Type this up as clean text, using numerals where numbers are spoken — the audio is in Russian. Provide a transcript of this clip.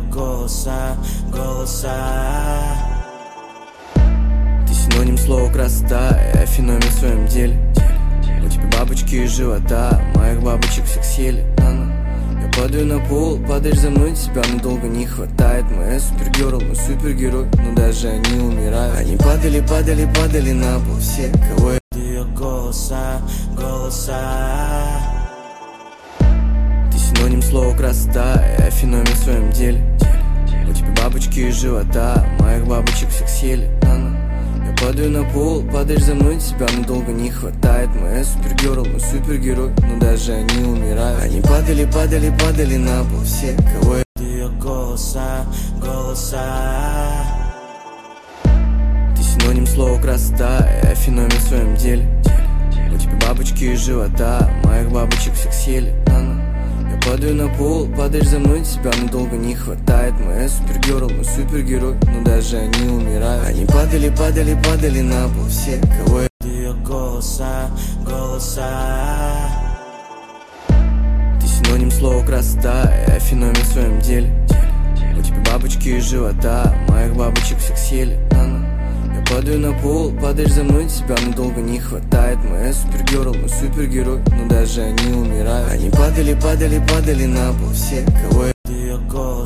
голоса. Ты синоним слова красота, я феномен в своем деле. У тебя бабочки из живота, моих бабочек всех съели. Я падаю на пол, падаешь за мной, тебя надолго не хватает. Моя супергерл, мой супергерой, но даже они умирают. Они падали на пол, все, кого я... Ее голоса. Ты синоним слова красота, я феномен в своем деле. У тебя бабочки из живота, моих бабочек всех съели. Я падаю на пол, падаешь за мной, тебя надолго не хватает. Моя супергерл, мой супергерой, но даже они умирают. Они падали на пол, все, кого я... Ее голоса. Ты синоним слова красота, я феномен в своем деле. У тебя бабочки из живота, моих бабочек всех съели. Я падаю на пол, падаешь за мной, тебя надолго не хватает. Моя супергерл, мой супергерой, но даже они умирают. Они падали на пол, все, кого я... Ее голоса. Ты синоним слова красота, я феномен в своем деле. У тебя бабочки из живота, моих бабочек всех съели. Я падаю на пол, падаешь за мной, тебя надолго не хватает. Моя супергерл, мой супергерой, но даже они умирают. Они падали на пол, все, кого я... Ее голоса.